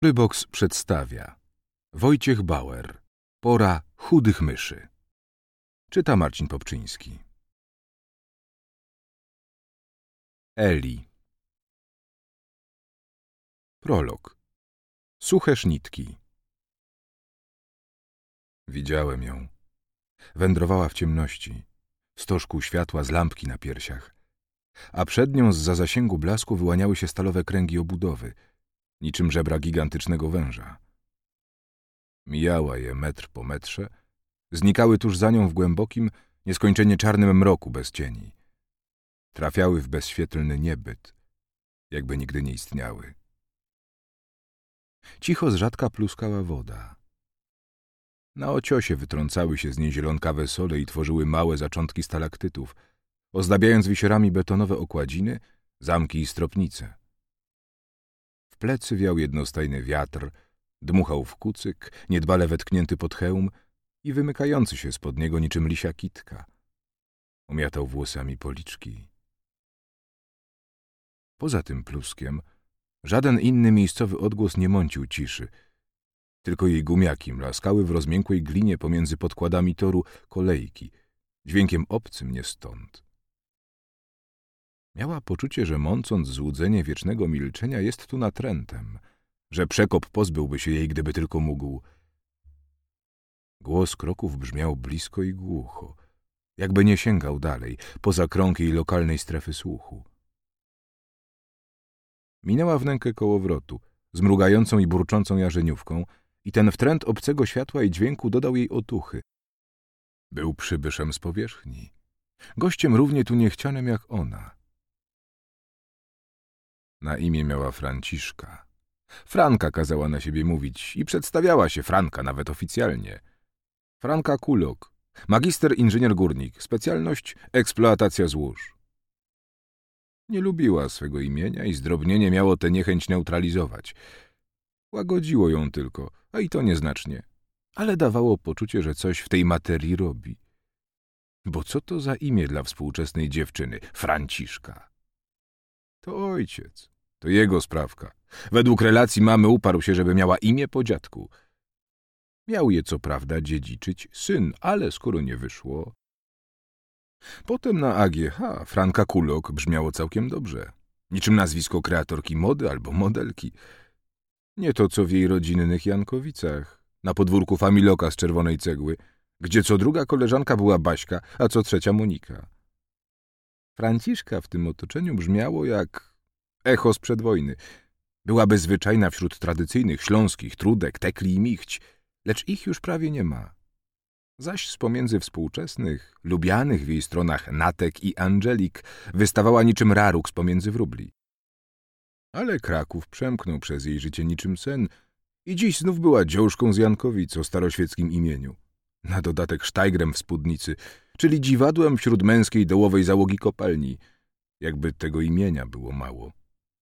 Storybox przedstawia Wojciech Bauer. Pora chudych myszy. Czyta Marcin Popczyński. Eli. Prolog. Suche sznitki. Widziałem ją. Wędrowała w ciemności, w stożku światła z lampki na piersiach, a przed nią zza zasięgu blasku wyłaniały się stalowe kręgi obudowy, niczym żebra gigantycznego węża. Mijała je metr po metrze, znikały tuż za nią w głębokim, nieskończenie czarnym mroku bez cieni. Trafiały w bezświetlny niebyt, jakby nigdy nie istniały. Cicho z rzadka pluskała woda. Na ociosie wytrącały się z niej zielonkawe sole i tworzyły małe zaczątki stalaktytów, ozdabiając wisiorami betonowe okładziny, zamki i stropnice. W plecy wiał jednostajny wiatr, dmuchał w kucyk, niedbale wetknięty pod hełm i wymykający się spod niego niczym lisia kitka. Omiatał włosami policzki. Poza tym pluskiem żaden inny miejscowy odgłos nie mącił ciszy. Tylko jej gumiaki mlaskały w rozmiękłej glinie pomiędzy podkładami toru kolejki, dźwiękiem obcym nie stąd. Miała poczucie, że mącąc złudzenie wiecznego milczenia jest tu natrętem, że przekop pozbyłby się jej, gdyby tylko mógł. Głos kroków brzmiał blisko i głucho, jakby nie sięgał dalej, poza krąg jej lokalnej strefy słuchu. Minęła wnękę kołowrotu, z mrugającą i burczącą jarzeniówką, i ten wtręt obcego światła i dźwięku dodał jej otuchy. Był przybyszem z powierzchni, gościem równie tu niechcianym jak ona. Na imię miała Franciszka. Franka kazała na siebie mówić i przedstawiała się Franka nawet oficjalnie. Franka Kulok, magister inżynier górnik, specjalność eksploatacja złóż. Nie lubiła swego imienia i zdrobnienie miało tę niechęć neutralizować. Łagodziło ją tylko, a i to nieznacznie, ale dawało poczucie, że coś w tej materii robi. Bo co to za imię dla współczesnej dziewczyny? Franciszka. To ojciec, to jego sprawka. Według relacji mamy uparł się, żeby miała imię po dziadku. Miał je co prawda dziedziczyć syn, ale skoro nie wyszło... Potem na AGH Franka Kulok brzmiało całkiem dobrze. Niczym nazwisko kreatorki mody albo modelki. Nie to, co w jej rodzinnych Jankowicach, na podwórku Familoka z czerwonej cegły, gdzie co druga koleżanka była Baśka, a co trzecia Monika. Franciszka w tym otoczeniu brzmiało jak echo sprzed wojny. Byłaby zwyczajna wśród tradycyjnych śląskich trudek, tekli i michć, lecz ich już prawie nie ma. Zaś z pomiędzy współczesnych, lubianych w jej stronach Natek i Angelik wystawała niczym raruk z pomiędzy wróbli. Ale Kraków przemknął przez jej życie niczym sen i dziś znów była dziążką z Jankowic o staroświeckim imieniu. Na dodatek sztajgrem w spódnicy, czyli dziwadłem wśród męskiej dołowej załogi kopalni, jakby tego imienia było mało.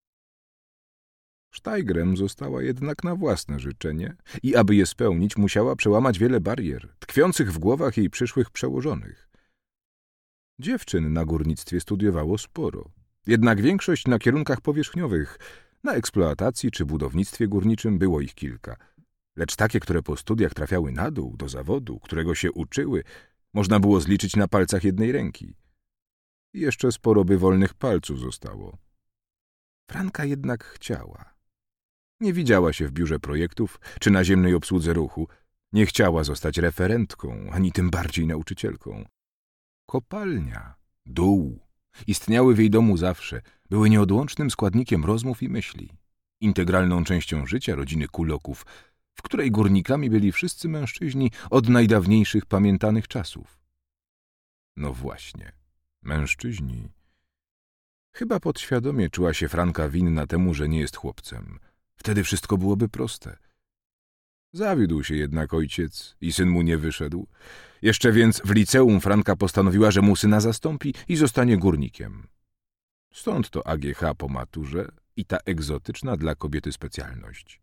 Sztajgrem została jednak na własne życzenie i aby je spełnić, musiała przełamać wiele barier, tkwiących w głowach jej przyszłych przełożonych. Dziewczyn na górnictwie studiowało sporo, jednak większość na kierunkach powierzchniowych, na eksploatacji czy budownictwie górniczym było ich kilka. Lecz takie, które po studiach trafiały na dół, do zawodu, którego się uczyły, można było zliczyć na palcach jednej ręki. I jeszcze sporo by wolnych palców zostało. Franka jednak chciała. Nie widziała się w biurze projektów czy naziemnej obsłudze ruchu. Nie chciała zostać referentką, ani tym bardziej nauczycielką. Kopalnia, dół istniały w jej domu zawsze, były nieodłącznym składnikiem rozmów i myśli, integralną częścią życia rodziny Kuloków, w której górnikami byli wszyscy mężczyźni od najdawniejszych pamiętanych czasów. No właśnie, mężczyźni. Chyba podświadomie czuła się Franka winna temu, że nie jest chłopcem. Wtedy wszystko byłoby proste. Zawiódł się jednak ojciec i syn mu nie wyszedł. Jeszcze więc w liceum Franka postanowiła, że mu syna zastąpi i zostanie górnikiem. Stąd to AGH po maturze i ta egzotyczna dla kobiety specjalność.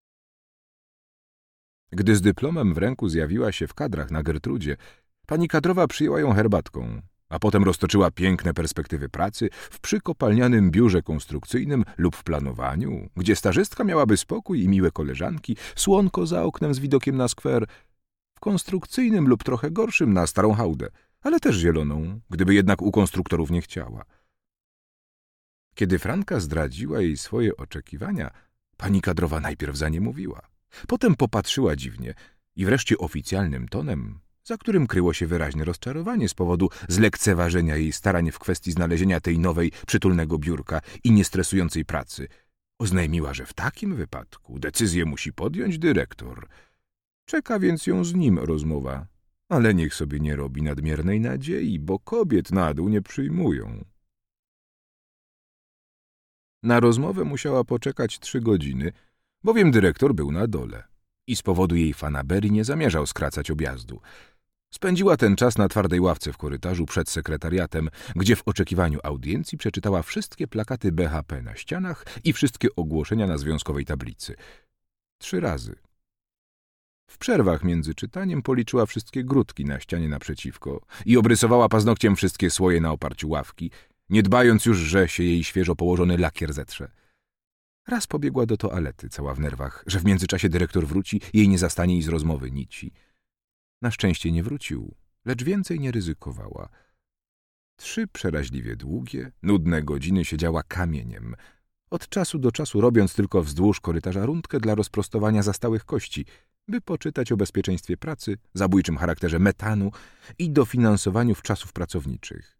Gdy z dyplomem w ręku zjawiła się w kadrach na Gertrudzie, pani kadrowa przyjęła ją herbatką. a potem roztoczyła piękne perspektywy pracy w przykopalnianym biurze konstrukcyjnym lub w planowaniu, gdzie stażystka miałaby spokój i miłe koleżanki, słonko za oknem z widokiem na skwer, w konstrukcyjnym lub trochę gorszym na Starą Hałdę, ale też zieloną, gdyby jednak u konstruktorów nie chciała. Kiedy Franka zdradziła jej swoje oczekiwania, pani kadrowa najpierw za nie mówiła. Potem popatrzyła dziwnie i wreszcie oficjalnym tonem, za którym kryło się wyraźne rozczarowanie z powodu zlekceważenia jej starań w kwestii znalezienia tej nowej, przytulnego biurka i niestresującej pracy, oznajmiła, że w takim wypadku decyzję musi podjąć dyrektor. Czeka więc ją z nim rozmowa, ale niech sobie nie robi nadmiernej nadziei, bo kobiet na dół nie przyjmują. Na rozmowę musiała poczekać 3 godziny, bowiem dyrektor był na dole i z powodu jej fanaberii nie zamierzał skracać objazdu. Spędziła ten czas na twardej ławce w korytarzu przed sekretariatem, gdzie w oczekiwaniu audiencji przeczytała wszystkie plakaty BHP na ścianach i wszystkie ogłoszenia na związkowej tablicy. 3 razy. W przerwach między czytaniem policzyła wszystkie grudki na ścianie naprzeciwko i obrysowała paznokciem wszystkie słoje na oparciu ławki, nie dbając już, że się jej świeżo położony lakier zetrze. Raz pobiegła do toalety, cała w nerwach, że w międzyczasie dyrektor wróci, jej nie zastanie i z rozmowy nici. Na szczęście nie wrócił, lecz więcej nie ryzykowała. 3 przeraźliwie długie, nudne godziny siedziała kamieniem, od czasu do czasu robiąc tylko wzdłuż korytarza rundkę dla rozprostowania zastałych kości, by poczytać o bezpieczeństwie pracy, zabójczym charakterze metanu i dofinansowaniu wczasów pracowniczych.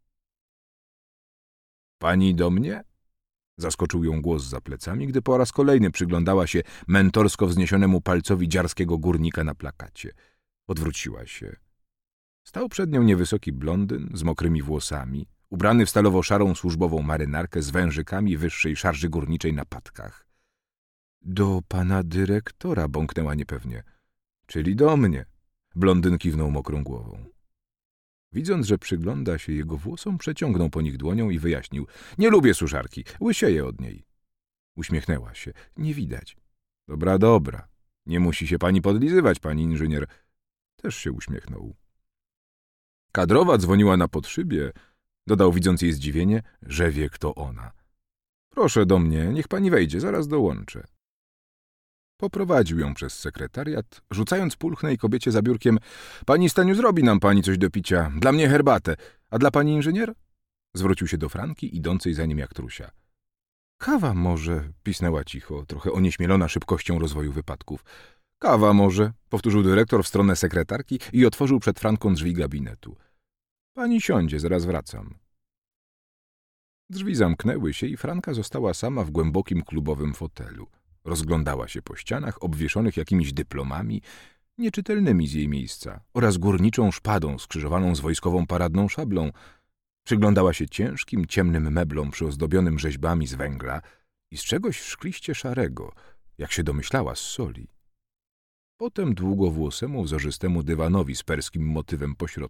— Pani do mnie? — zaskoczył ją głos za plecami, gdy po raz kolejny przyglądała się mentorsko wzniesionemu palcowi dziarskiego górnika na plakacie. Odwróciła się. Stał przed nią niewysoki blondyn z mokrymi włosami, ubrany w stalowo-szarą służbową marynarkę z wężykami wyższej szarży górniczej na patkach. — Do pana dyrektora — bąknęła niepewnie. — Czyli do mnie. Blondyn kiwnął mokrą głową. Widząc, że przygląda się jego włosom, przeciągnął po nich dłonią i wyjaśnił. — Nie lubię suszarki, łysieję od niej. Uśmiechnęła się. — Nie widać. — Dobra, dobra. Nie musi się pani podlizywać, pani inżynier. Też się uśmiechnął. Kadrowa dzwoniła na podszybie. Dodał, widząc jej zdziwienie, że wie, kto ona. — Proszę do mnie, niech pani wejdzie, zaraz dołączę. Poprowadził ją przez sekretariat, rzucając pulchnej kobiecie za biurkiem. — Pani Staniu, zrobi nam pani coś do picia. Dla mnie herbatę. A dla pani inżynier? Zwrócił się do Franki, idącej za nim jak trusia. — Kawa może — pisnęła cicho, trochę onieśmielona szybkością rozwoju wypadków. — Kawa może — powtórzył dyrektor w stronę sekretarki i otworzył przed Franką drzwi gabinetu. — Pani siądzie, zaraz wracam. Drzwi zamknęły się i Franka została sama w głębokim klubowym fotelu. Rozglądała się po ścianach obwieszonych jakimiś dyplomami, nieczytelnymi z jej miejsca, oraz górniczą szpadą skrzyżowaną z wojskową paradną szablą. Przyglądała się ciężkim, ciemnym meblom przyozdobionym rzeźbami z węgla i z czegoś szkliście szarego, jak się domyślała, z soli. Potem długowłosemu, wzorzystemu dywanowi z perskim motywem pośrodku.